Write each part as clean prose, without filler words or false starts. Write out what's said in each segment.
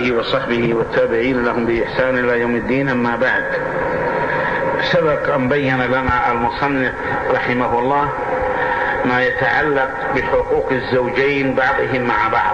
آله وصحبه والتابعين لهم بإحسان إلى يوم الدين. أما بعد، سبق أن بين لنا المصنف رحمه الله ما يتعلق بحقوق الزوجين بعضهم مع بعض،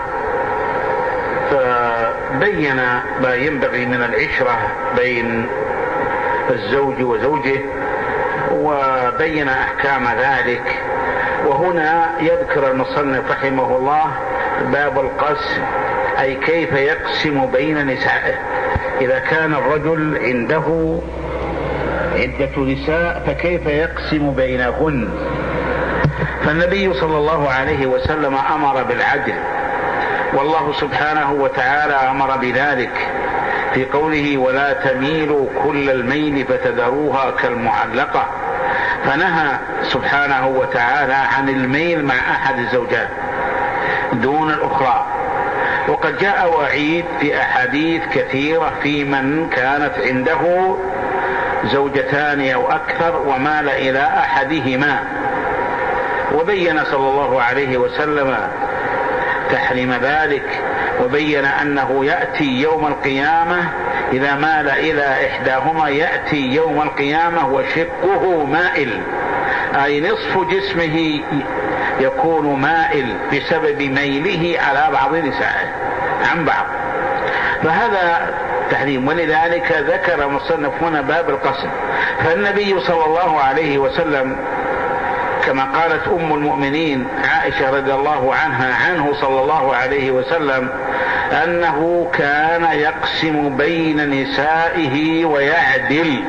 فبين ما ينبغي من العشرة بين الزوج وزوجه وبين أحكام ذلك. وهنا يذكر المصنف رحمه الله باب القسم، أي كيف يقسم بين نسائه. إذا كان الرجل عنده عدة نساء فكيف يقسم بينهن؟ فالنبي صلى الله عليه وسلم أمر بالعدل، والله سبحانه وتعالى أمر بذلك في قوله: ولا تميلوا كل الميل فتذروها كالمعلقة، فنهى سبحانه وتعالى عن الميل مع أحد الزوجات دون الأخرى. وقد جاء وعيد في أحاديث كثيرة في من كانت عنده زوجتان أو أكثر ومال إلى أحدهما، وبين صلى الله عليه وسلم تحريم ذلك، وبين أنه يأتي يوم القيامة إذا مال إلى إحداهما يأتي يوم القيامة وشقه مائل، أي نصف جسمه يكون مائل بسبب ميله على بعض نسائه عن بعض، فهذا تحريم. ولذلك ذكر مصنف هنا باب القسم. فالنبي صلى الله عليه وسلم كما قالت أم المؤمنين عائشة رضي الله عنها عنه صلى الله عليه وسلم أنه كان يقسم بين نسائه ويعدل،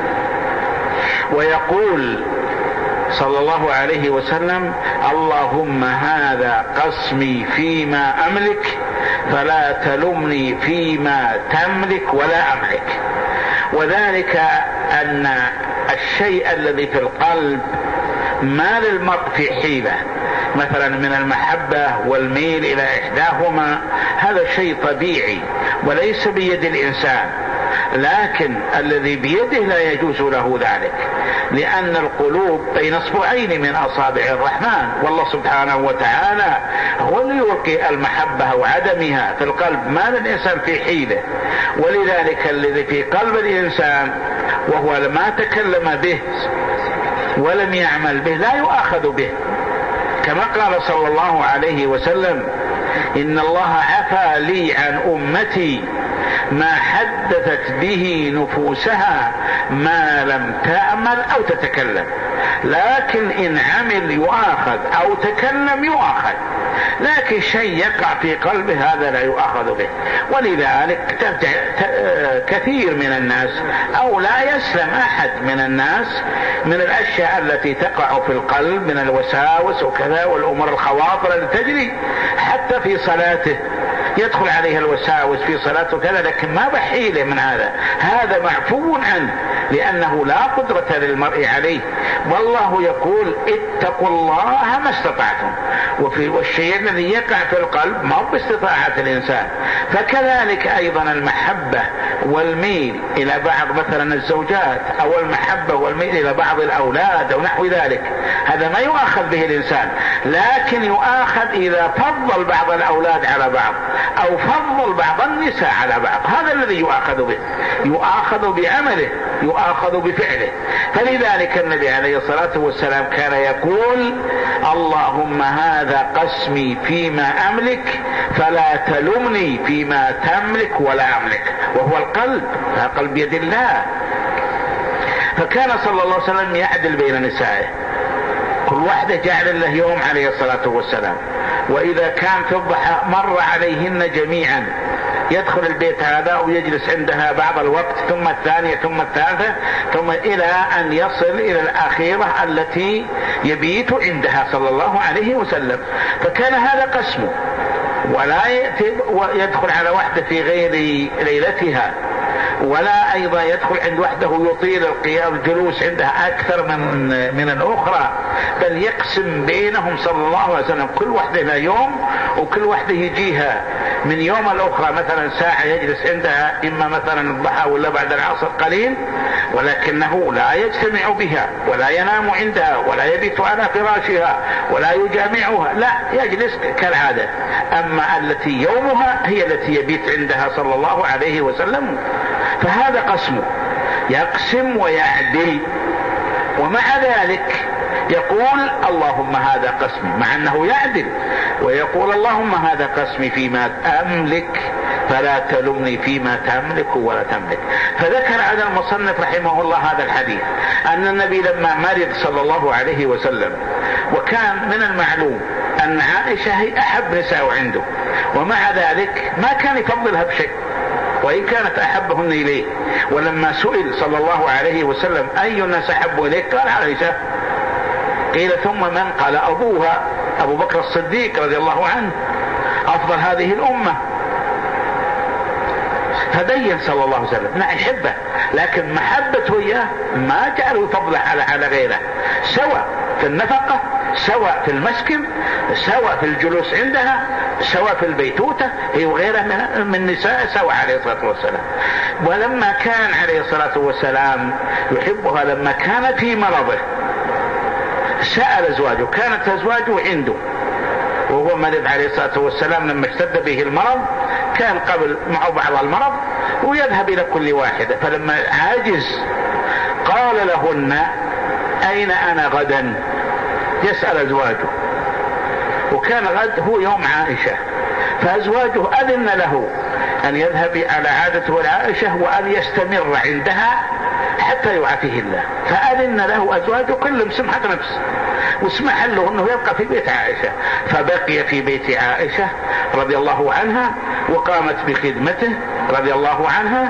ويقول صلى الله عليه وسلم: اللهم هذا قسمي فيما أملك فلا تلمني فيما تملك ولا أملك. وذلك أن الشيء الذي في القلب ما للمرء في حيلة، مثلا من المحبة والميل إلى إحداهما، هذا شيء طبيعي وليس بيد الإنسان، لكن الذي بيده لا يجوز له ذلك، لأن القلوب بين اصبعين من أصابع الرحمن، والله سبحانه وتعالى هو اللي يلقي المحبة وعدمها في القلب، ما للإنسان في حيلة. ولذلك الذي في قلب الإنسان وهو ما تكلم به ولم يعمل به لا يؤاخذ به، كما قال صلى الله عليه وسلم: إن الله عفى لي عن أمتي ما حدثت به نفوسها ما لم تعمل أو تتكلم، لكن إن عمل يؤاخذ أو تكلم يؤاخذ، لكن شيء يقع في قلبه هذا لا يؤاخذ به. ولذلك كثير من الناس أو لا يسلم أحد من الناس من الأشياء التي تقع في القلب من الوساوس وكذا والأمور الخواطر التي تجري حتى في صلاته، يدخل عليه الوساوس في صلاته كذا، لكن ما بحيله من هذا معفو عنه، لأنه لا قدرة للمرء عليه. والله يقول: اتقوا الله ما استطعتم، والشيء الذي يقع في القلب ما هو باستطاعة الإنسان. فكذلك أيضا المحبة والميل إلى بعض مثلا الزوجات، أو المحبة والميل إلى بعض الأولاد أو نحو ذلك، هذا ما يؤاخذ به الإنسان، لكن يؤاخذ إذا فضل بعض الأولاد على بعض أو فضل بعض النساء على بعض، هذا الذي يؤاخذ به، يؤاخذ بعمله، يؤاخذ بفعله. فلذلك النبي عليه الصلاة والسلام كان يقول: اللهم هذا قسمي فيما أملك فلا تلمني فيما تملك ولا أملك، وهو القلب، القلب بيد الله. فكان صلى الله عليه وسلم يعدل بين نسائه، كل واحدة جعل له يوم عليه الصلاة والسلام، وإذا كان في الضحى مر عليهن جميعا، يدخل البيت هذا ويجلس عندها بعض الوقت، ثم الثانية ثم الثالثة، ثم إلى أن يصل إلى الأخيرة التي يبيت عندها صلى الله عليه وسلم. فكان هذا قسمه، ولا يدخل على واحدة في غير ليلتها، ولا أيضا يدخل عند وحده يطيل القيام الجلوس عندها أكثر من الأخرى، بل يقسم بينهم صلى الله عليه وسلم كل وحده لها يوم، وكل وحده يجيها من يوم الأخرى مثلا ساعة يجلس عندها، إما مثلا الضحى ولا بعد العصر قليل، ولكنه لا يجتمع بها ولا ينام عندها ولا يبيت على فراشها ولا يجامعها، لا، يجلس كالعادة. أما التي يومها هي التي يبيت عندها صلى الله عليه وسلم. فهذا قسمه، يقسم ويعدل، ومع ذلك يقول اللهم هذا قسمي، مع أنه يعدل، ويقول اللهم هذا قسمي فيما أملك فلا تلمني فيما تملك ولا تملك. فذكر على المصنف رحمه الله هذا الحديث أن النبي لما مرض صلى الله عليه وسلم، وكان من المعلوم أن عائشة هي أحب نساء عنده، ومع ذلك ما كان يفضلها بشيء وإن كانت أحبهن إليه. ولما سئل صلى الله عليه وسلم أي الناس أحب إليك قال عائشة. قيل ثم من؟ قال أبوها أبو بكر الصديق رضي الله عنه أفضل هذه الأمة. فبين صلى الله عليه وسلم نعم يحبه، لكن محبته إياه ما جعله فضله على غيره، سواء في النفقة، سواء في المسكن، سواء في الجلوس عندها، سواء في البيتوتة، هي وغيرها من نساء سواء عليه الصلاة والسلام. ولما كان عليه الصلاة والسلام يحبها لما كان في مرضه سأل أزواجه، كانت أزواجه عنده وهو مريض عليه الصلاة والسلام، لما اشتد به المرض كان قبل معه بعض المرض ويذهب إلى كل واحدة، فلما عاجز قال لهن أين أنا غدا؟ يسأل أزواجه، وكان غد هو يوم عائشة، فأزواجه أذن له أن يذهب على عادته العائشة وأن يستمر عندها حتى يعافيه الله، فأذن له أزواجه كلهم سمحة نفس واسمح له أنه يبقى في بيت عائشة، فبقي في بيت عائشة رضي الله عنها وقامت بخدمته رضي الله عنها،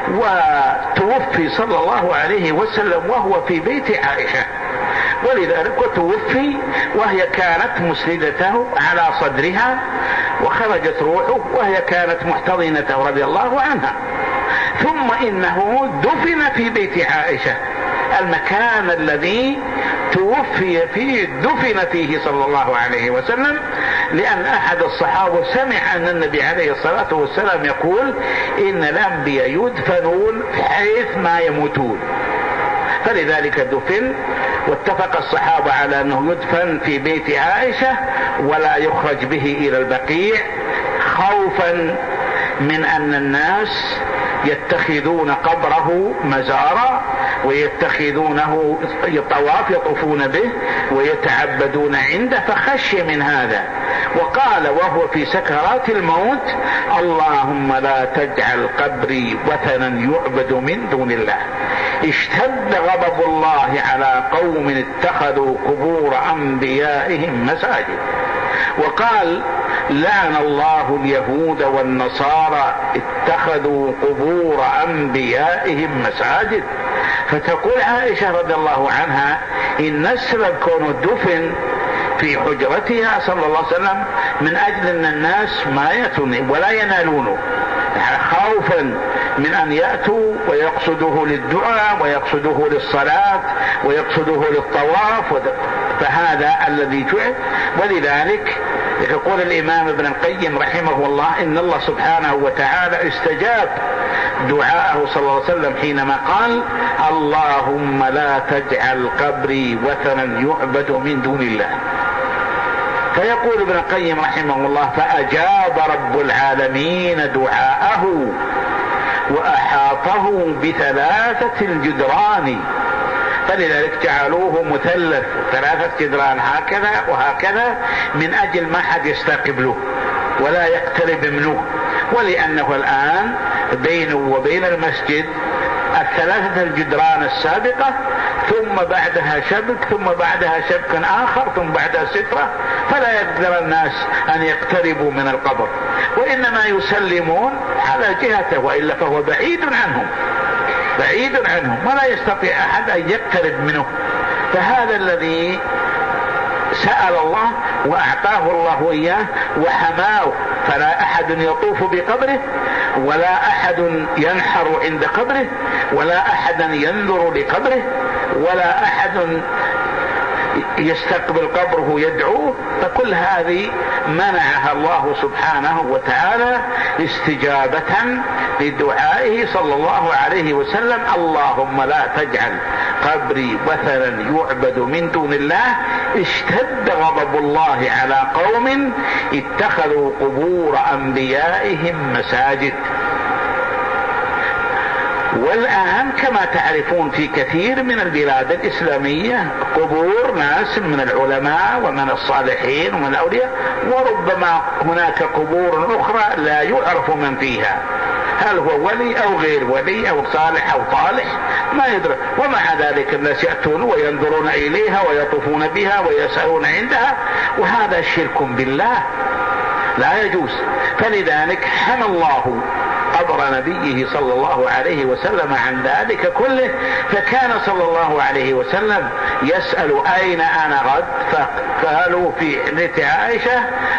وتوفي صلى الله عليه وسلم وهو في بيت عائشة، ولذلك وتوفي وهي كانت مسندته على صدرها، وخرجت روحه وهي كانت محتضنته رضي الله عنها. ثم إنه دفن في بيت عائشة، المكان الذي توفي فيه دفن فيه صلى الله عليه وسلم، لأن أحد الصحابة سمع أن النبي عليه الصلاة والسلام يقول إن الأنبياء يدفنون حيث ما يموتون، فلذلك دفن. واتفق الصحابة على أنه يدفن في بيت عائشة ولا يخرج به إلى البقيع، خوفا من أن الناس يتخذون قبره مزارا ويتخذونه طواف يطوفون به ويتعبدون عنده، فخشي من هذا. وقال وهو في سكرات الموت اللهم لا تجعل قبري وثنا يعبد من دون الله. اشتد غضب الله على قوم اتخذوا قبور أنبيائهم مساجد. وقال لعن الله اليهود والنصارى اتخذوا قبور أنبيائهم مساجد. فتقول عائشة رضي الله عنها إن السبب كونه دفن في حجرتها صلى الله عليه وسلم من أجل أن الناس ما يأتون ولا ينالونه، خوفا من أن يأتوا ويقصدوه للدعاء ويقصدوه للصلاة ويقصدوه للطواف، فهذا الذي جعل. ولذلك يقول الإمام ابن القيم رحمه الله إن الله سبحانه وتعالى استجاب دعاءه صلى الله عليه وسلم حينما قال اللهم لا تجعل قبري وثنا يعبد من دون الله. فيقول ابن القيم رحمه الله فأجاب رب العالمين دعاءه وأحاطه بثلاثة الجدران، فلذلك جعلوه مثلث 3 جدران هكذا وهكذا من أجل ما حد يستقبله ولا يقترب منه، ولأنه الآن بينه وبين المسجد 3 الجدران السابقة ثم بعدها شبك ثم بعدها شبك آخر ثم بعدها سترة، فلا يقدر الناس أن يقتربوا من القبر، وإنما يسلمون على جهته، وإلا فهو بعيد عنهم ولا يستطيع أحد أن يقترب منه. فهذا الذي سأل الله وأعطاه الله إياه وحماه، فلا أحد يطوف بقبره، ولا أحد ينحر عند قبره، ولا أحد ينذر لقبره، ولا أحد يستقبل قبره يدعوه. فكل هذه منعها الله سبحانه وتعالى استجابة لدعائه صلى الله عليه وسلم: اللهم لا تجعل قبري وثنا يعبد من دون الله، اشتد غضب الله على قوم اتخذوا قبور أنبيائهم مساجد. والآن كما تعرفون في كثير من البلاد الإسلامية قبور ناس من العلماء ومن الصالحين ومن الأولياء، وربما هناك قبور أخرى لا يعرف من فيها، هل هو ولي أو غير ولي أو صالح أو طالح ما يدرك، ومع ذلك الناس يأتون وينظرون إليها ويطوفون بها ويسألون عندها، وهذا شرك بالله لا يجوز. فلذلك حمى الله قبر نبيه صلى الله عليه وسلم عن ذلك كله، فكان صلى الله عليه وسلم يسأل: أين أنا غد؟ فقالوا في بيت عائشة،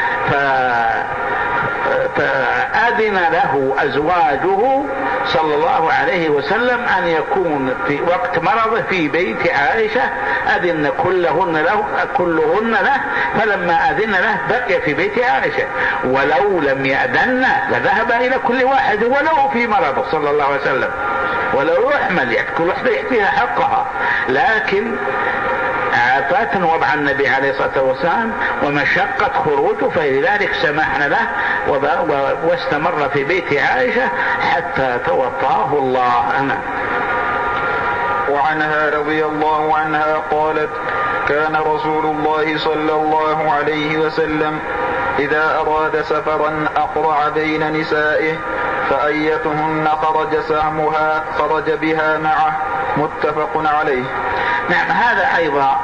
فأذن له أزواجه صلى الله عليه وسلم أن يكون في وقت مرضه في بيت عائشة، أذن كلهن له، فلما أذن له بقي في بيت عائشة، ولو لم يأذن لذهب إلى كل واحد ولو في مرضه صلى الله عليه وسلم، ولو يحمل يعني كل واحدة يعطيها حقها، لكن عافاة وضع النبي عليه الصلاة والسلام ومشقة خروجه، فلذلك سمحنا له واستمر في بيت عائشة حتى توفاه الله. وعنها رضي الله عنها قالت: كان رسول الله صلى الله عليه وسلم إذا أراد سفرا أقرع بين نسائه، فأيتهن خرج سهمها خرج بها معه، متفق عليه. نعم، هذا أيضا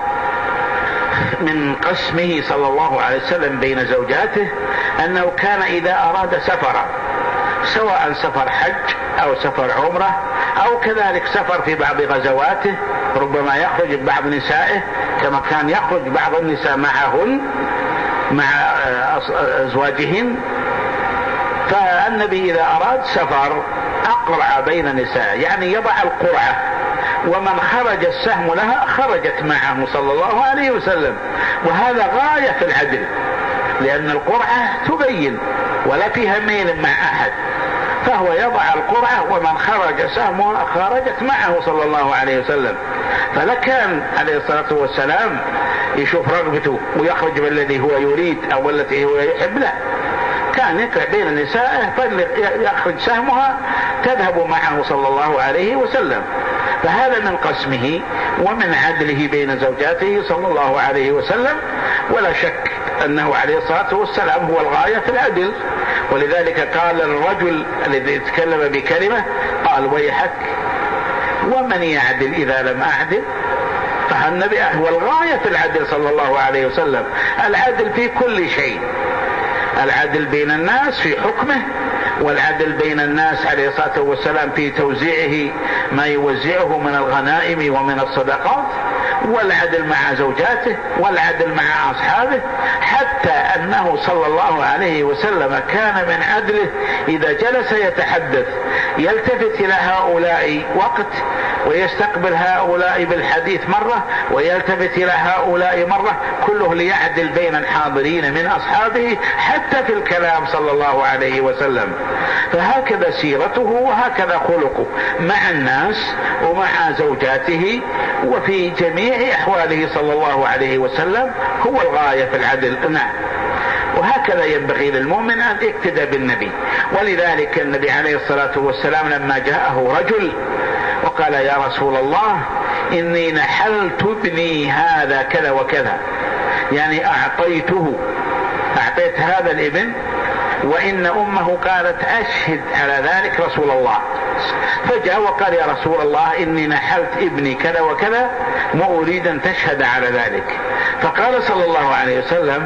من قسمه صلى الله عليه وسلم بين زوجاته، أنه كان إذا أراد سفرا، سواء سفر حج أو سفر عمرة أو كذلك سفر في بعض غزواته، ربما يخرج بعض نسائه كما كان يخرج بعض النساء معهن مع أزواجهن، فالنبي إذا أراد سفر أقرع بين نساء، يعني يضع القرعة، ومن خرج السهم لها خرجت معه صلى الله عليه وسلم، وهذا غاية في العدل، لأن القرعة تبين ولا فيها ميل مع أحد، فهو يضع القرعة ومن خرج سهمها خرجت معه صلى الله عليه وسلم. فلكان عليه الصلاة والسلام يشوف رغبته ويخرج بالذي هو يريد أو التي هو يحب له، كان يقرع بين نسائه فيخرج سهمها تذهب معه صلى الله عليه وسلم. فهذا من قسمه ومن عدله بين زوجاته صلى الله عليه وسلم، ولا شك أنه عليه الصلاة والسلام هو الغاية في العدل. ولذلك قال الرجل الذي يتكلم بكلمة قال: ويحك ومن يعدل إذا لم أعدل؟ فالنبي هو الغاية في العدل صلى الله عليه وسلم، العدل في كل شيء، العدل بين الناس في حكمه، والعدل بين الناس عليه الصلاة والسلام في توزيعه ما يوزعه من الغنائم ومن الصدقات، والعدل مع زوجاته، والعدل مع أصحابه، حتى أنه صلى الله عليه وسلم كان من عدله إذا جلس يتحدث يلتفت إلى هؤلاء وقت ويستقبل هؤلاء بالحديث مرة ويلتفت إلى هؤلاء مرة، كله ليعدل بين الحاضرين من أصحابه حتى في الكلام صلى الله عليه وسلم. فهكذا سيرته وهكذا خلقه مع الناس ومع زوجاته وفي جميع أحواله صلى الله عليه وسلم هو الغاية في العدل. نعم، وهكذا ينبغي للمؤمن أن يقتدى بالنبي. ولذلك النبي عليه الصلاة والسلام لما جاءه رجل وقال: يا رسول الله إني نحلت ابني هذا كذا وكذا، يعني أعطيت هذا الابن، وإن أمه قالت: أشهد على ذلك رسول الله. فجاء وقال: يا رسول الله إني نحلت ابني كذا وكذا وأريد أن تشهد على ذلك. فقال صلى الله عليه وسلم: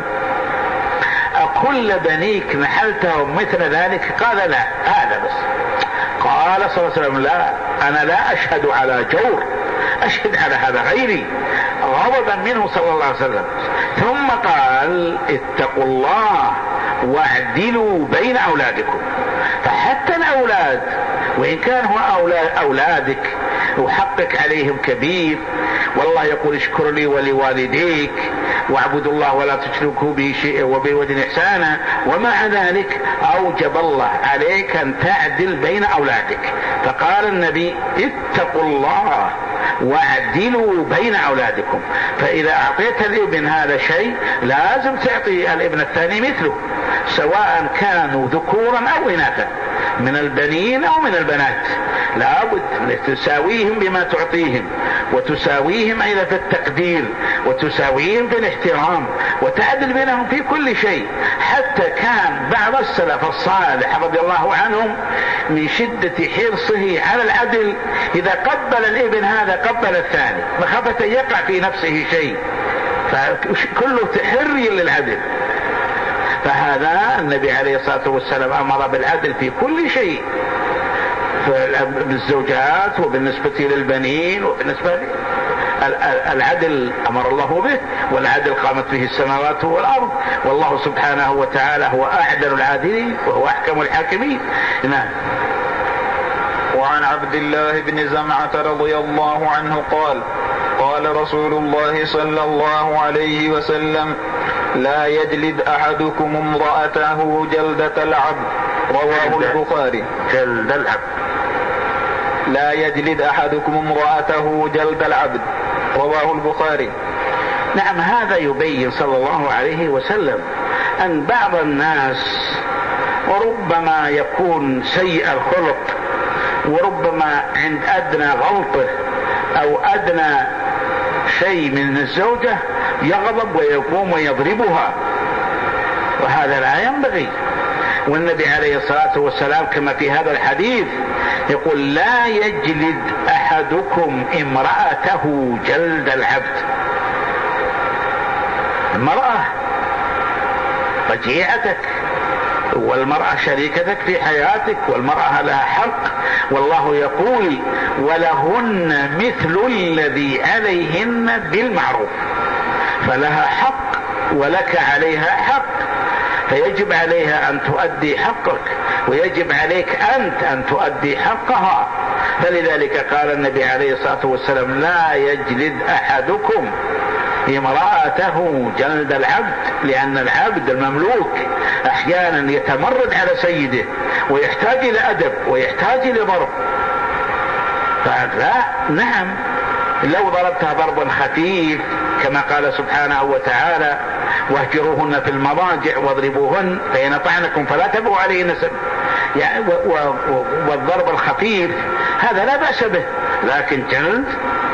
أكل بنيك نحلتهم مثل ذلك؟ قال: لا، هذا بس. قال صلى الله عليه وسلم: لا، أنا لا أشهد على جور، أشهد على هذا غيري. غضبا منه صلى الله عليه وسلم. ثم قال اتقوا الله واعدلوا بين أولادكم. فحتى الأولاد وإن كان هو أولادك وحقك عليهم كبير، والله يقول اشكر لي ولوالديك واعبدوا الله ولا تشركوا به شيئا وبالوالدين إحسانا، ومع ذلك أوجب الله عليك أن تعدل بين أولادك. فقال النبي اتقوا الله واعدلوا بين أولادكم. فإذا أعطيت الابن هذا شيء لازم تعطي الابن الثاني مثله، سواء كانوا ذكورا أو إناثا، من البنين أو من البنات، لابد تساويهم بما تعطيهم، وتساويهم أيضا في التقدير، وتساويهم في الاحترام، وتعدل بينهم في كل شيء. حتى كان بعض السلف الصالح رضي الله عنهم من شدة حرصه على العدل إذا قبل الابن هذا قبل الثاني مخافة أن يقع في نفسه شيء، فكله تحري للعدل. فهذا النبي عليه الصلاة والسلام أمر بالعدل في كل شيء، بالزوجات وبالنسبة للبنين وبالنسبة العدل أمر الله به، والعدل قامت به السماوات والأرض، والله سبحانه وتعالى هو أعدل العادلين وهو أحكم الحاكمين. نعم. وعن عبد الله بن زمعة رضي الله عنه قال قال رسول الله صلى الله عليه وسلم لا يجلد أحدكم امرأته جلدة العبد، رواه البخاري. جلد العبد، لا يجلد أحدكم امرأته جلد العبد، رواه البخاري. نعم. هذا يبين صلى الله عليه وسلم أن بعض الناس وربما يكون سيء الخلق، وربما عند أدنى غلطه أو أدنى شيء من الزوجة يغضب ويقوم ويضربها، وهذا لا ينبغي. والنبي عليه الصلاة والسلام كما في هذا الحديث يقول لا يجلد أحدكم امرأته جلد العبد. المرأة رجيعتك، والمرأة شريكتك في حياتك، والمرأة لها حق، والله يقول ولهن مثل الذي عليهن بالمعروف، فلها حق ولك عليها حق، فيجب عليها أن تؤدي حقك، ويجب عليك أنت أن تؤدي حقها. فلذلك قال النبي عليه الصلاة والسلام لا يجلد أحدكم امرأته جلد العبد، لأن العبد المملوك أحيانا يتمرد على سيده ويحتاج إلى أدب ويحتاج إلى ضرب. فلا، نعم، لو ضربتها ضربا خفيف كما قال سبحانه وتعالى واهجروهن في المضاجع واضربوهن فإن أطعنكم فلا تبغوا عليهن سبيلا، يعني والضرب الخفيف هذا لا بأس به، لكن جلد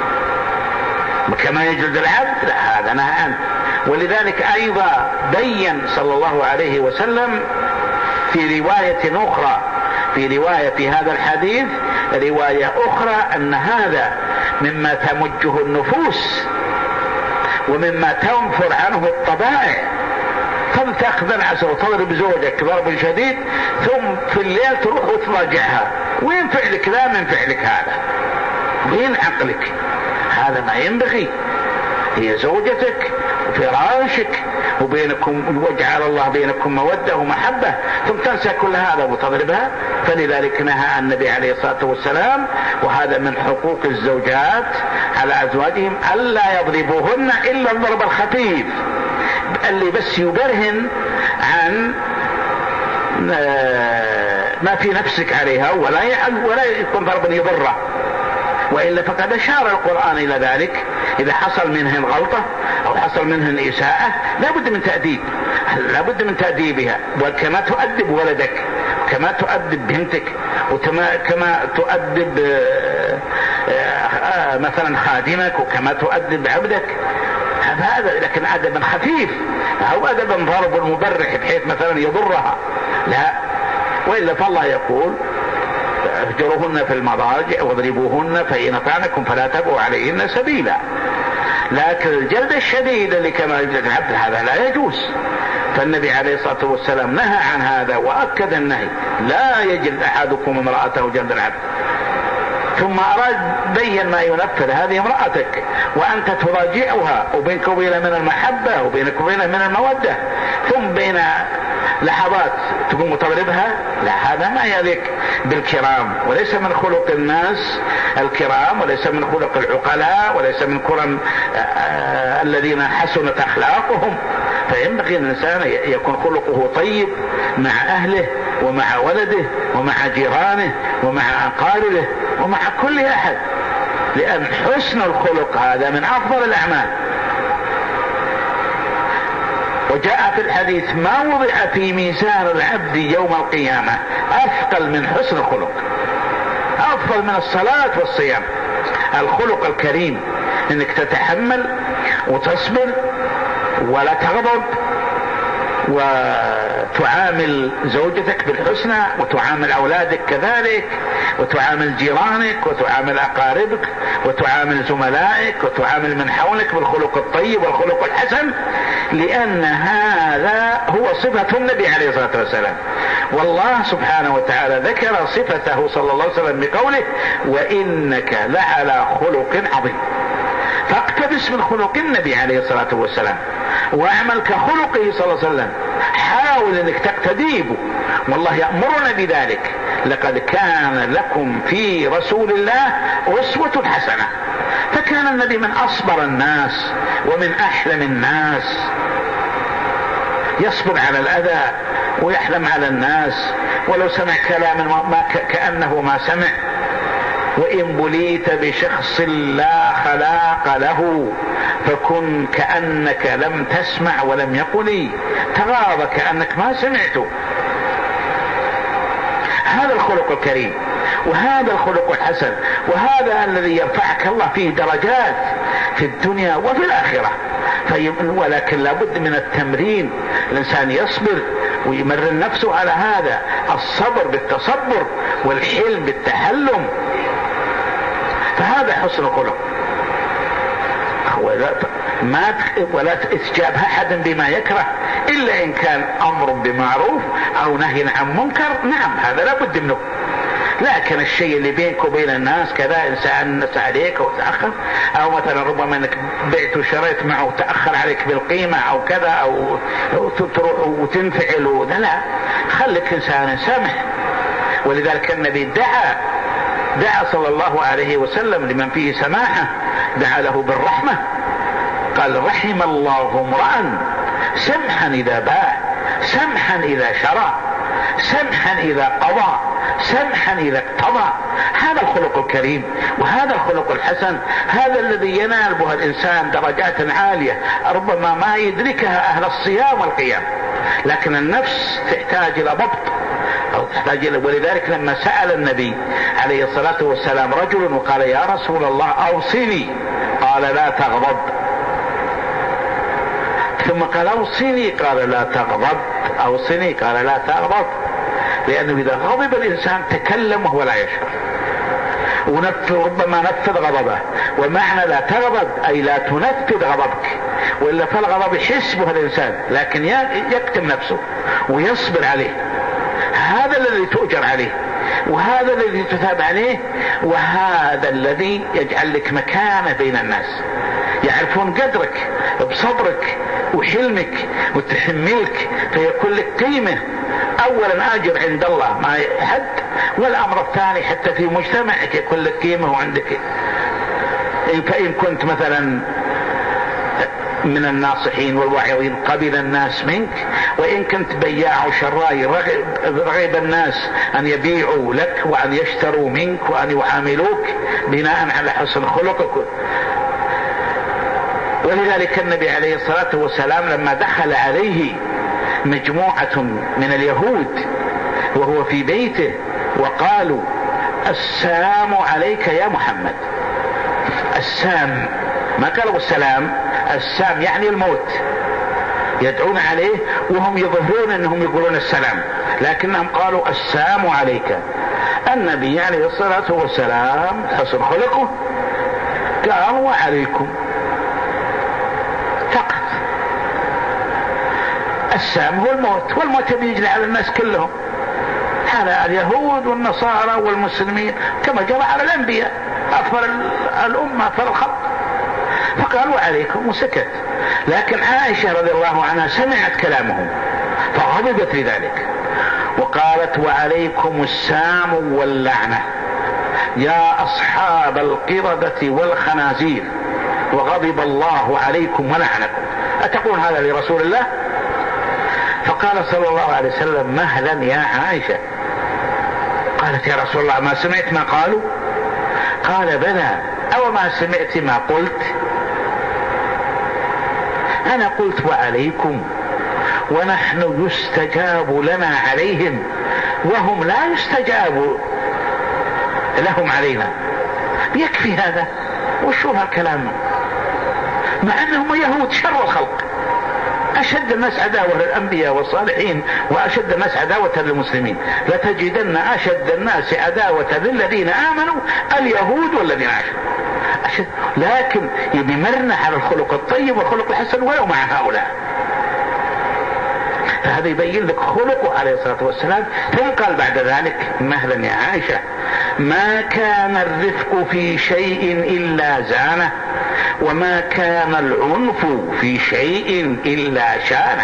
كما يجلد العبد لا، هذا نهى عنه. ولذلك أيضا بين صلى الله عليه وسلم في رواية أخرى، في رواية في هذا الحديث رواية أخرى أن هذا مما تمجه النفوس ومما تنفر عنه الطبائع. تأخذ العسل وتضرب زوجك ضرب شديد ثم في الليل تروح وتراجعها، وين فعلك لا من فعلك هذا، وين عقلك؟ هذا ما ينبغي. هي زوجتك وفراشك وبينكم وجعل الله بينكم مودة ومحبة، ثم تنسى كل هذا وتضربها. فلذلك نهى النبي عليه الصلاة والسلام، وهذا من حقوق الزوجات على أزواجهم ألا يضربوهن إلا الضرب الخفيف اللي بس يبرهن عن ما في نفسك عليها، ولا يكون ضربا يضره، وإلا فقد أشار القرآن إلى ذلك. إذا حصل منهن غلطة أو حصل منهن إساءة لا بد من تأديبها، وكما تؤدب ولدك، كما تؤدب بنتك، وكما تؤدب مثلا خادمك، وكما تؤدب عبدك. هذا لكن أدبا خفيف أو أدبا ضرب مبرح بحيث مثلا يضرها، لا. وإلا فالله يقول اهجروهن في المضاجع واضربوهن فإن أطعنكم فلا تبغوا عليهن سبيلا. لكن الجلد الشديد اللي كما يجلد العبد هذا لا يجوز. فالنبي عليه الصلاة والسلام نهى عن هذا وأكد النهي، لا يجلد أحدكم امرأته جلد العبد. ثم أراد بين ما ينفذ، هذه امرأتك وأنت تراجعها وبينك وبينها من المحبة وبينك وبينها من المودة، ثم بين لحظات تقوم تضربها، لا، هذا ما يليق بالكرام، وليس من خلق الناس الكرام، وليس من خلق العقلاء، وليس من كرم الذين حسنت أخلاقهم. فينبغي الإنسان يكون خلقه طيب مع أهله ومع ولده ومع جيرانه ومع أقاربه ومع كل أحد، لأن حسن الخلق هذا من أفضل الأعمال. وجاء في الحديث: ما وضع في ميزان العبد يوم القيامة أثقل من حسن الخلق، أفضل من الصلاة والصيام. الخلق الكريم انك تتحمل وتصبر ولا تغضب، وتعامل زوجتك بالحسنى، وتعامل أولادك كذلك، وتعامل جيرانك، وتعامل أقاربك، وتعامل زملائك، وتعامل من حولك بالخلق الطيب والخلق الحسن، لأن هذا هو صفة النبي عليه الصلاة والسلام. والله سبحانه وتعالى ذكر صفته صلى الله عليه وسلم بقوله: وإنك لعلى خلق عظيم. فاقتبس من خلق النبي عليه الصلاة والسلام واعمل كخلقه صلى الله عليه وسلم، حاول انك تقتدي به، والله يأمرنا بذلك: لقد كان لكم في رسول الله أسوة حسنة. فكان النبي من أصبر الناس ومن أحلم الناس، يصبر على الأذى ويحلم على الناس، ولو سمع كلاما كأنه ما سمع. وإن بليت بشخص لا خلاق له فكن كأنك لم تسمع ولم يقل، تغاضى كأنك ما سمعته. هذا الخلق الكريم، وهذا الخلق الحسن، وهذا الذي يرفعك الله فيه درجات في الدنيا وفي الآخرة. ولكن لابد من التمرين، الإنسان يصبر ويمرن نفسه على هذا، الصبر بالتصبر والحلم بالتحلم، فهذا حسن الخلق. ولا تجاب أحد بما يكره إلا إن كان أمر بمعروف أو نهي عن منكر، نعم هذا لا بد منه. لكن الشيء اللي بينك وبين الناس كذا، إنسان نسى عليك أو تأخر، أو مثلا ربما أنك بعت وشريت معه وتأخر عليك بالقيمة أو كذا، أو تروح وتنفعل، لا، خليك إنسان سامح. ولذلك النبي دعا صلى الله عليه وسلم لمن فيه سماحة، دعا له بالرحمة، قال: رحم الله امرأ سمحا إذا باع، سمحا إذا شرى، سمحا إذا قضى، سمحا إذا اقتضى. هذا الخلق الكريم وهذا الخلق الحسن، هذا الذي ينال به الإنسان درجات عالية ربما ما يدركها أهل الصيام والقيام. لكن النفس تحتاج إلى ضبط، ولذلك لما سأل النبي عليه الصلاة والسلام رجل وقال: يا رسول الله أوصني، قال: لا تغضب. ثم قال: أوصني، قال: لا تغضب. أوصني، قال: لا تغضب. لأنه إذا غضب الإنسان تكلم وهو لا يشعر، ربما نفذ غضبه. ومعنى لا تغضب أي لا تنفذ غضبك، وإلا فالغضب يحس به الإنسان، لكن يكتم نفسه ويصبر عليه. هذا الذي تؤجر عليه، وهذا الذي تثاب عليه، وهذا الذي يجعل لك مكانة بين الناس، يعرفون قدرك بصبرك وحلمك وتحملك، فيكون لك قيمة. أولا أجر عند الله ما حد، والأمر الثاني حتى في مجتمعك يكون لك قيمة وعندك. فإن كنت مثلا من الناصحين والواعظين قبل الناس منك، وإن كنت بياع وشراي رغب الناس أن يبيعوا لك وأن يشتروا منك وأن يعاملوك بناء على حسن خلقك. ولذلك النبي عليه الصلاة والسلام لما دخل عليه مجموعة من اليهود وهو في بيته وقالوا: السلام عليك يا محمد. السام، ما قالوا السلام، السام يعني الموت، يدعون عليه وهم يظهرون أنهم يقولون السلام، لكنهم قالوا: السلام عليك. النبي عليه الصلاة والسلام حسن خلقه قال: وعليكم فقط. السام هو الموت، والموت بيجري على الناس كلهم، على اليهود والنصارى والمسلمين كما جرى على الأنبياء أكبر الأمة أكبر الخلق، فقال وعليكم وسكت. لكن عائشة رضي الله عنها سمعت كلامهم فغضبت لذلك وقالت وعليكم السام واللعنة يا أصحاب القردة والخنازير وغضب الله عليكم ولعنكم. أتقول هذا لرسول الله؟ فقال صلى الله عليه وسلم مهلا يا عائشة. قالت يا رسول الله ما سمعت ما قالوا؟ قال بلى، أو ما سمعت ما قلت؟ أنا قلت وعليكم ونحن يستجاب لنا عليهم وهم لا يستجاب لهم علينا. يكفي هذا. وشو هالكلام؟ مع أنهم يهود شر الخلق، أشد الناس عداوة للأنبياء والصالحين وأشد الناس عداوة للمسلمين. لتجدن أشد الناس عداوة للذين آمنوا اليهود والذين عاشوا. لكن يمرنا على الخلق الطيب والخلق الحسن ولو مع هؤلاء. فهذا يبين لك خلقه عليه الصلاة والسلام. ثم قال بعد ذلك مهلا يا عائشة ما كان الرفق في شيء إلا زانه وما كان العنف في شيء إلا شانه.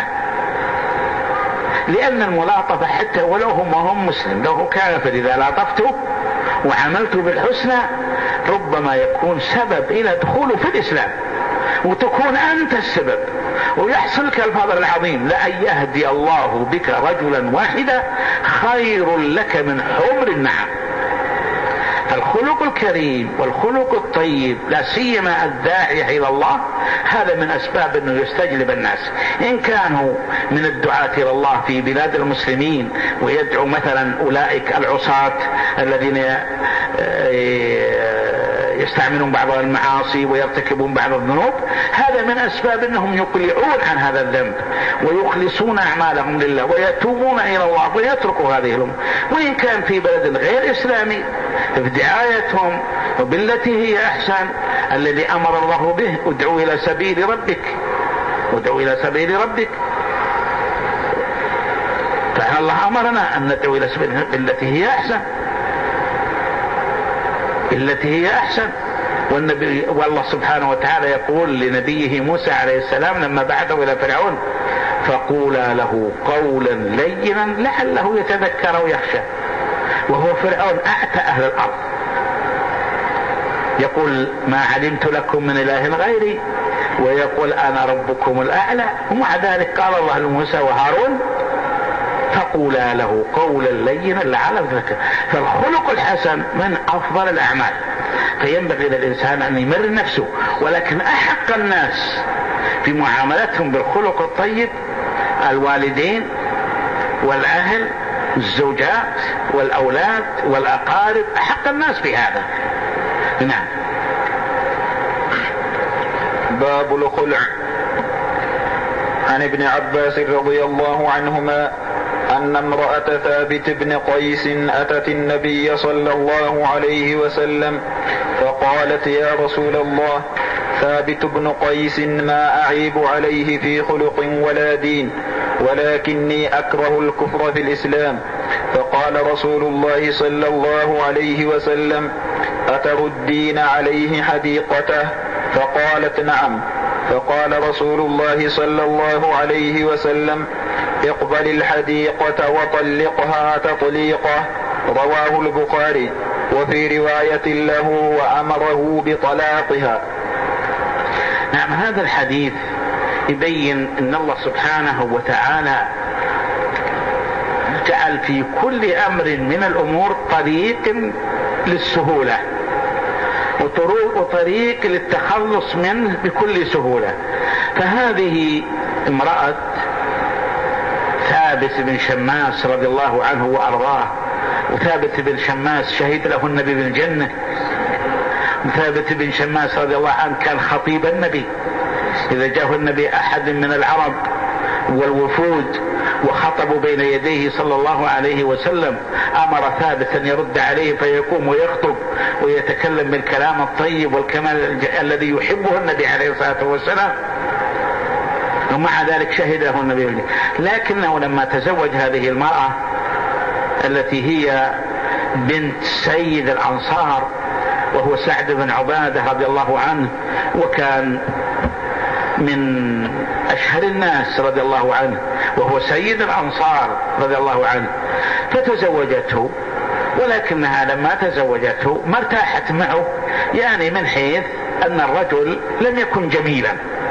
لأن الملاطفة حتى ولو هم مسلم، لو هو كافر إذا لاطفته وعملت بالحسنى ربما يكون سبب إلى دخوله في الإسلام وتكون أنت السبب ويحصل لك الفضل العظيم. لأن يهدي الله بك رجلا واحدا خير لك من حمر النعم. الخلق الكريم والخلق الطيب لا سيما الداعية إلى الله هذا من أسباب أنه يستجلب الناس. إن كانوا من الدعاة إلى الله في بلاد المسلمين ويدعو مثلا أولئك العصاة الذين يستعملون بعض المعاصي ويرتكبون بعض الذنوب، هذا من أسباب أنهم يقلعون عن هذا الذنب ويخلصون أعمالهم لله ويتوبون إلى الله ويتركوا هذه الأمور. وإن كان في بلد غير إسلامي في دعايتهم وبالتي هي أحسن الذي أمر الله به ادعوا إلى سبيل ربك، ادعوا إلى سبيل ربك. فالله أمرنا أن ندعو إلى سبيل التي هي أحسن، التي هي أحسن. والله سبحانه وتعالى يقول لنبيه موسى عليه السلام لما بعثه إلى فرعون فقولا له قولا لينا لعله يتذكر ويخشى. وهو فرعون أعتى أهل الأرض يقول ما علمت لكم من إله غيري ويقول أنا ربكم الأعلى. ومع ذلك قال الله لموسى وهارون فقولا له قولا لينا لعله يتذكر. فالخلق الحسن من أفضل الأعمال، فينبغي للإنسان أن يمر نفسه. ولكن أحق الناس في معاملتهم بالخلق الطيب الوالدين والأهل الزوجات والأولاد والأقارب، أحق الناس بهذا. نعم. باب الخلع. عن ابن عباس رضي الله عنهما أن امرأة ثابت بن قيس أتت النبي صلى الله عليه وسلم فقالت يا رسول الله ثابت بن قيس ما أعيب عليه في خلق ولا دين ولكني أكره الكفر في الإسلام. فقال رسول الله صلى الله عليه وسلم أتردين عليه حديقته؟ فقالت نعم. فقال رسول الله صلى الله عليه وسلم اقبل الحديقة وطلقها تطليقه. رواه البخاري. وفي رواية له وأمره بطلاقها. نعم. هذا الحديث يبين أن الله سبحانه وتعالى جعل في كل أمر من الأمور طريق للسهولة وطريق للتخلص منه بكل سهولة. فهذه امرأة ثابت بن شماس رضي الله عنه وأرضاه، وثابت بن شماس شهد له النبي بالجنة. وثابت بن شماس رضي الله عنه كان خطيب النبي، إذا جاءه النبي أحد من العرب والوفود وخطبوا بين يديه صلى الله عليه وسلم أمر ثابت أن يرد عليه فيقوم ويخطب ويتكلم بالكلام الطيب والكمال الذي يحبه النبي عليه الصلاة والسلام. ومع ذلك شهد له النبي بالجنة. لكنه لما تزوج هذه المرأة التي هي بنت سيد الأنصار وهو سعد بن عبادة رضي الله عنه، وكان من أشهر الناس رضي الله عنه، وهو سيد الأنصار رضي الله عنه، فتزوجته، ولكنها لما تزوجته ما ارتاحت معه، يعني من حيث أن الرجل لم يكن جميلا،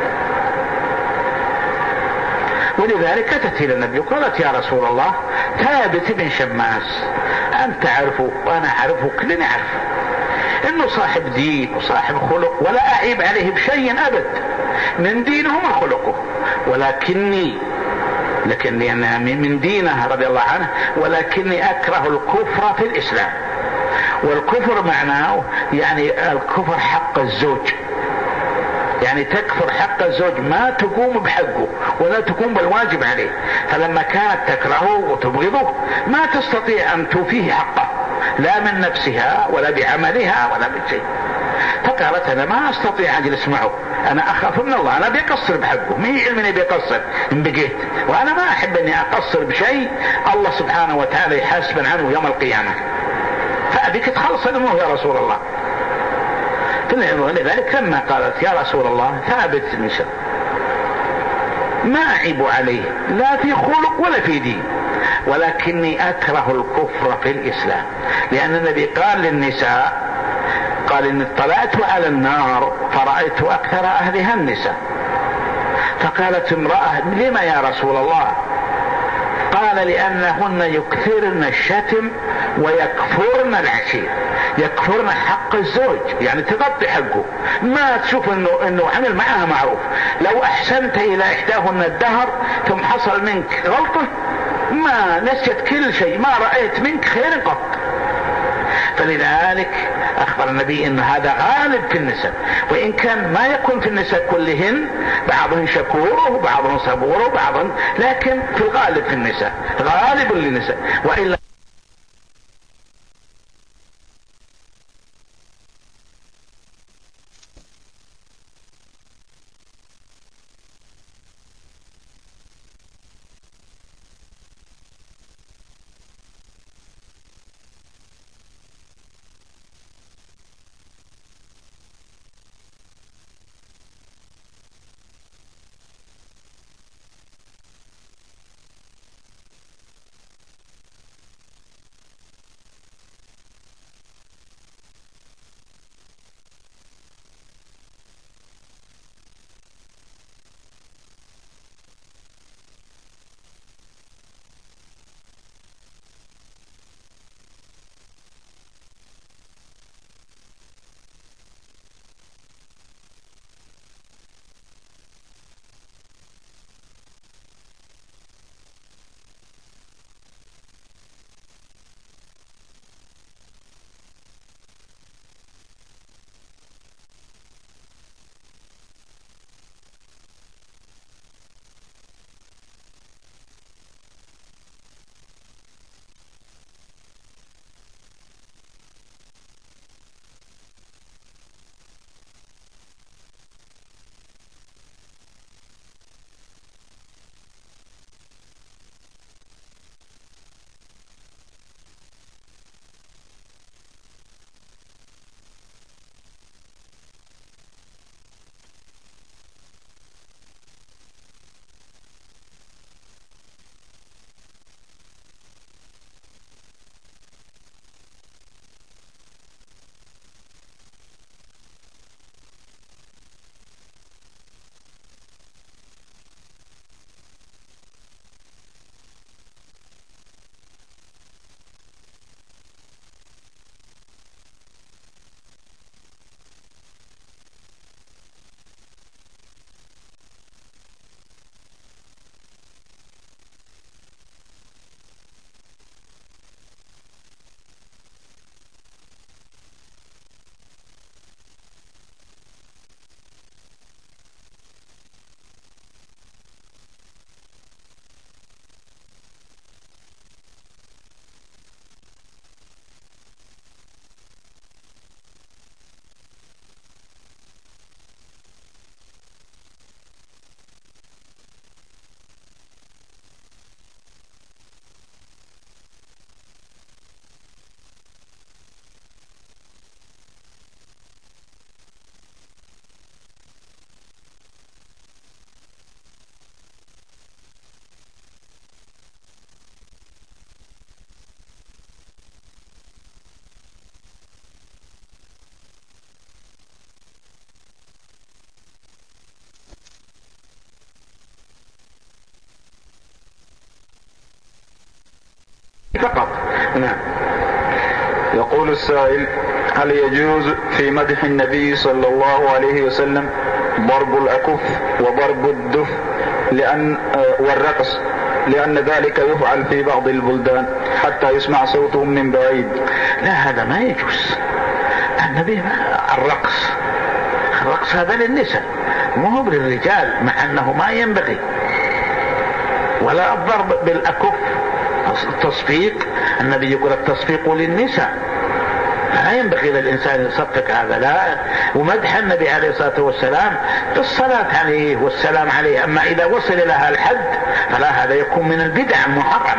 ولذلك أتت إلى النبي وقالت: يا رسول الله، ثابت بن شماس أنت تعرفه وأنا أعرفه، كلنا نعرفه إنه صاحب دين وصاحب خلق، ولا أعيب عليه بشيء أبد من دينه ومن خلقه، لكني أنا من دينه رضي الله عنه، ولكني أكره الكفر في الإسلام. والكفر معناه يعني الكفر حق الزوج، يعني تكفر حق الزوج، ما تقوم بحقه ولا تقوم بالواجب عليه، فلما كانت تكرهه وتبغضه ما تستطيع أن توفيه حقه، لا من نفسها ولا بعملها ولا بشيء. فقالت: أنا ما أستطيع أجلس معه، أنا أخاف من الله، أنا بيقصر بحقه، مين علمني بيقصر إن بقيت، وأنا ما أحب أني أقصر بشيء الله سبحانه وتعالى يحاسب عنه يوم القيامة، فأبيك تخلص منه يا رسول الله. لذلك لما قالت: يا رسول الله، ثابت النساء ما أعيب عليه لا في خلق ولا في دين، ولكني أكره الكفر في الإسلام، لأن النبي قال للنساء، قال: إن اطلعت على النار فرأيت أكثر أهلها النساء. فقالت امرأة: لما يا رسول الله؟ قال: لأنهن يكثرن الشتم ويكفرن العشير، يكفرن حق الزوج، يعني تغطي حقه، ما تشوف انه عمل معها معروف، لو احسنت الى احداهن الدهر ثم حصل منك غلطة ما نسيت كل شيء، ما رأيت منك خير قط. فلذلك اخبر النبي ان هذا غالب في النساء، وان كان ما يكون في النساء كلهن، بعضهن شكور وبعضهن صبور وبعضهن، لكن في الغالب في النساء، غالب للنساء. وإلا فقط. نعم. يقول السائل: هل يجوز في مدح النبي صلى الله عليه وسلم ضرب الأكف وضرب الدف والرقص، لأن ذلك يفعل في بعض البلدان حتى يسمع صوتهم من بعيد؟ لا، هذا ما يجوز. النبي الرقص هذا للنساء مو هو للرجال، مع أنه ما ينبغي. ولا الضرب بالأكف التصفيق، النبي يقول التصفيق للنساء، لا ينبغي للإنسان يصفق هذا. لا. ومدح النبي عليه الصلاة والسلام بالصلاة عليه والسلام عليه. أما إذا وصل إلى هذا الحد فلا، هذا يكون من البدع المحرمة.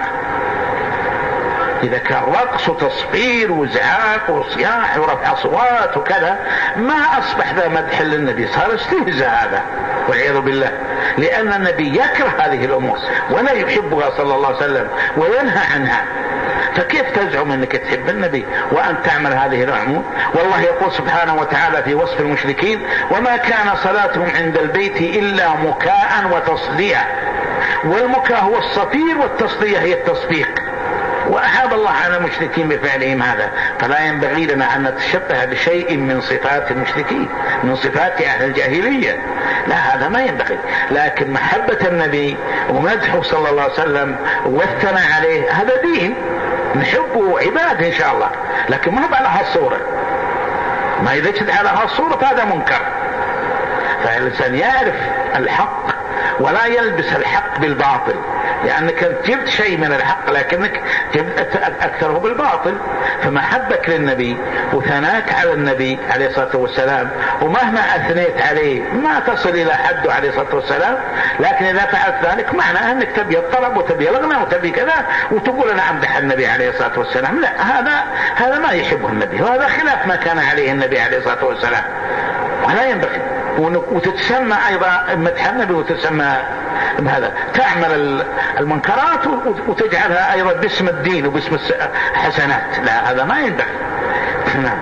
إذا كان رقص وتصفير وزعاق وصياح ورفع أصوات وكذا، ما أصبح ذا مدح للنبي، صار استهزاء هذا والعياذ بالله، لأن النبي يكره هذه الأمور ولا يحبها صلى الله عليه وسلم وينهى عنها. فكيف تزعم أنك تحب النبي وأن تعمل هذه الأمور؟ والله يقول سبحانه وتعالى في وصف المشركين: وما كان صلاتهم عند البيت إلا مكاء وتصدية. والمكاء هو الصفير والتصدية هي التصفيق، وأحاب الله على المشركين بفعلهم هذا. فلا ينبغي لنا أن نتشبه بشيء من صفات المشركين، من صفات أهل الجاهلية، لا، هذا ما ينبغي. لكن محبة النبي ومدحه صلى الله عليه وسلم والثناء عليه هذا دين، نحبه عباد إن شاء الله، لكن ما على هالصورة. ما إذا كنت على هالصورة فهذا منكر. فالإنسان يعرف الحق ولا يلبس الحق بالباطل، لأنك جبت شيء من الحق لكنك جبت أكثره بالباطل. فمحبك للنبي وثناك على النبي عليه الصلاة والسلام، ومهما أثنيت عليه ما تصل إلى حده عليه الصلاة والسلام، لكن إذا فعلت ذلك معنى أنك تبي الطلب وتبي الغنى وتبي كذا وتقول أنا أمدح النبي عليه الصلاة والسلام. لا، هذا ما يحبه النبي، وهذا خلاف ما كان عليه النبي عليه الصلاة والسلام، ولا ينبغي. وتتسمى أيضا مدح النبي وتسمى هذا، تعمل المنكرات وتجعلها أيضا باسم الدين وباسم الحسنات، لا، هذا ما ينبغي. نعم.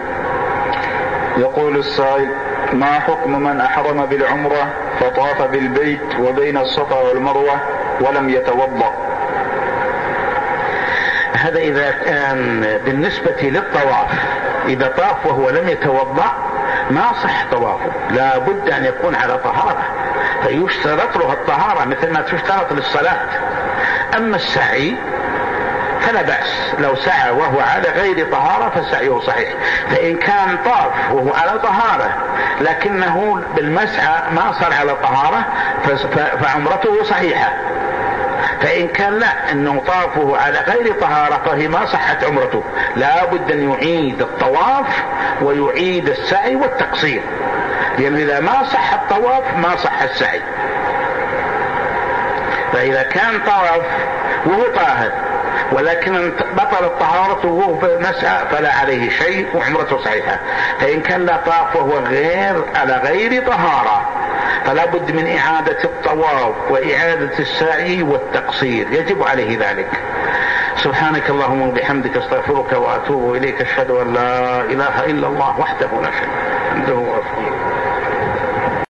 يقول السائل: ما حكم من أحرم بالعمرة فطاف بالبيت وبين الصفا والمروة ولم يتوضأ؟ هذا إذا كان بالنسبة للطواف، إذا طاف وهو لم يتوضأ ما صح طوافه، لا بد أن يكون على طهارة، فيشترط له الطهارة مثل ما تشترط للصلاة. أما السعي فلا بأس، لو سعى وهو على غير طهارة فسعيه صحيح. فإن كان طاف وهو على طهارة لكنه بالمسعى ما صار على طهارة فعمرته صحيحة. فإن كان لا، أنه طافه على غير طهارة فهي ما صحت عمرته، لا بد أن يعيد الطواف ويعيد السعي والتقصير، لأن إذا ما صح الطواف ما صح السعي. فإذا كان طاف وهو طاهر ولكن بطل الطهارة وهو في المسعى فلا عليه شيء وعمرته صحيحة. فإن كان لا طاف وهو على غير طهارة فلا بد من إعادة الطواف وإعادة السعي والتقصير، يجب عليه ذلك. سبحانك اللهم وبحمدك استغفرك وأتوب إليك، أشهد أن لا إله إلا الله وحده لا شريك له.